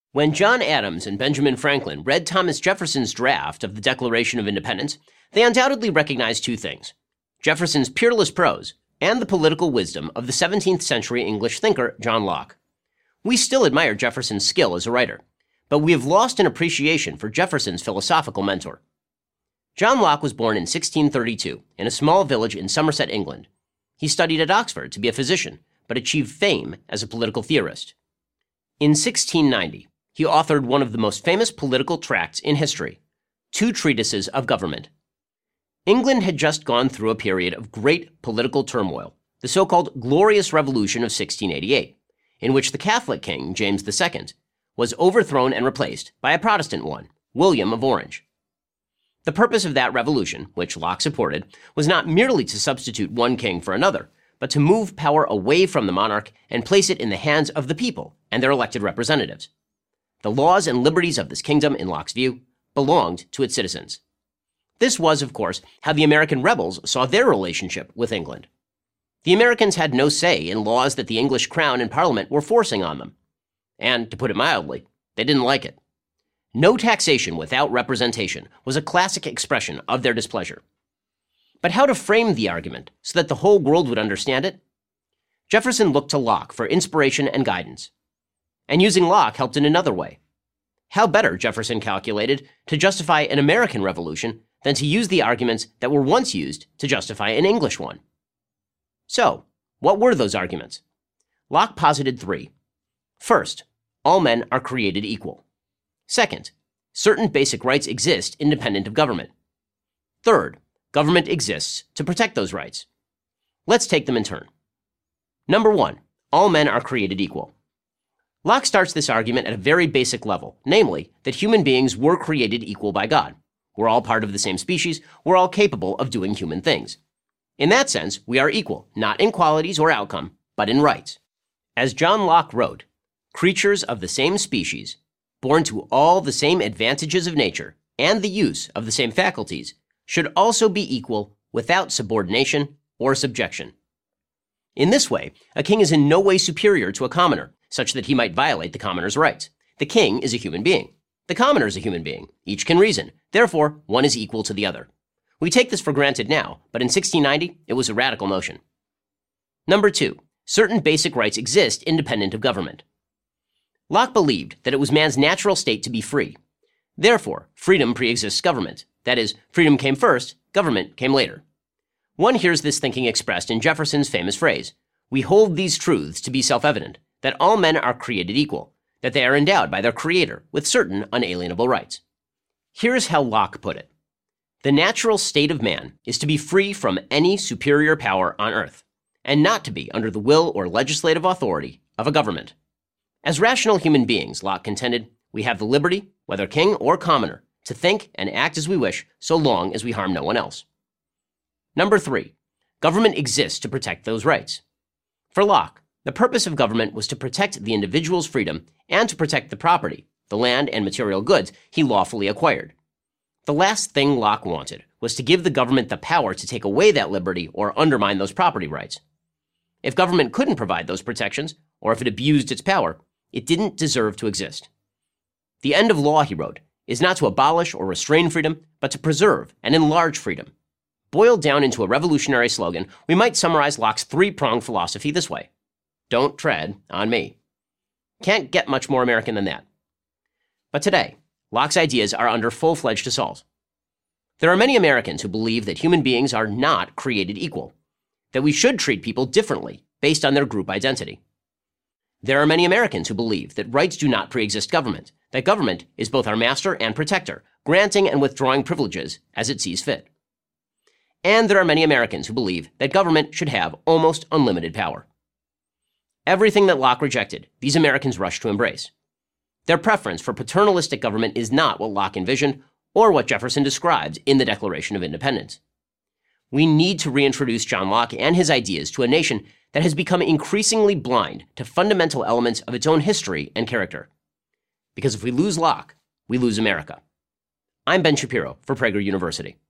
When John Adams and Benjamin Franklin read Thomas Jefferson's draft of the Declaration of Independence, they undoubtedly recognized two things: Jefferson's peerless prose and the political wisdom of the 17th century English thinker John Locke. We still admire Jefferson's skill as a writer, but we have lost an appreciation for Jefferson's philosophical mentor. John Locke was born in 1632 in a small village in Somerset, England. He studied at Oxford to be a physician, but achieved fame as a political theorist. In 1690, he authored one of the most famous political tracts in history, Two Treatises of Government. England had just gone through a period of great political turmoil, the so-called Glorious Revolution of 1688, in which the Catholic king, James II, was overthrown and replaced by a Protestant one, William of Orange. The purpose of that revolution, which Locke supported, was not merely to substitute one king for another, but to move power away from the monarch and place it in the hands of the people and their elected representatives. The laws and liberties of this kingdom, in Locke's view, belonged to its citizens. This was, of course, how the American rebels saw their relationship with England. The Americans had no say in laws that the English crown and parliament were forcing on them. And, to put it mildly, they didn't like it. No taxation without representation was a classic expression of their displeasure. But how to frame the argument so that the whole world would understand it? Jefferson looked to Locke for inspiration and guidance. And using Locke helped in another way. How better, Jefferson calculated, to justify an American revolution than to use the arguments that were once used to justify an English one? So, what were those arguments? Locke posited three. First, all men are created equal. Second, certain basic rights exist independent of government. Third, government exists to protect those rights. Let's take them in turn. Number one, all men are created equal. Locke starts this argument at a very basic level, namely that human beings were created equal by God. We're all part of the same species. We're all capable of doing human things. In that sense, we are equal, not in qualities or outcome, but in rights. As John Locke wrote, creatures of the same species, born to all the same advantages of nature and the use of the same faculties, should also be equal without subordination or subjection. In this way, a king is in no way superior to a commoner, such that he might violate the commoner's rights. The king is a human being. The commoner is a human being. Each can reason. Therefore, one is equal to the other. We take this for granted now, but in 1690, it was a radical notion. Number two, certain basic rights exist independent of government. Locke believed that it was man's natural state to be free. Therefore, freedom pre-exists government. That is, freedom came first, government came later. One hears this thinking expressed in Jefferson's famous phrase, "We hold these truths to be self-evident, that all men are created equal, that they are endowed by their Creator with certain unalienable rights." Here's how Locke put it. The natural state of man is to be free from any superior power on earth, and not to be under the will or legislative authority of a government. As rational human beings, Locke contended, we have the liberty, whether king or commoner, to think and act as we wish so long as we harm no one else. Number three, government exists to protect those rights. For Locke, the purpose of government was to protect the individual's freedom and to protect the property, the land and material goods he lawfully acquired. The last thing Locke wanted was to give the government the power to take away that liberty or undermine those property rights. If government couldn't provide those protections, or if it abused its power, it didn't deserve to exist. The end of law, he wrote, is not to abolish or restrain freedom, but to preserve and enlarge freedom. Boiled down into a revolutionary slogan, we might summarize Locke's three-pronged philosophy this way: don't tread on me. Can't get much more American than that. But today, Locke's ideas are under full-fledged assault. There are many Americans who believe that human beings are not created equal, that we should treat people differently based on their group identity. There are many Americans who believe that rights do not pre-exist government, that government is both our master and protector, granting and withdrawing privileges as it sees fit. And there are many Americans who believe that government should have almost unlimited power. Everything that Locke rejected, these Americans rush to embrace. Their preference for paternalistic government is not what Locke envisioned or what Jefferson described in the Declaration of Independence. We need to reintroduce John Locke and his ideas to a nation that has become increasingly blind to fundamental elements of its own history and character. Because if we lose Locke, we lose America. I'm Ben Shapiro for Prager University.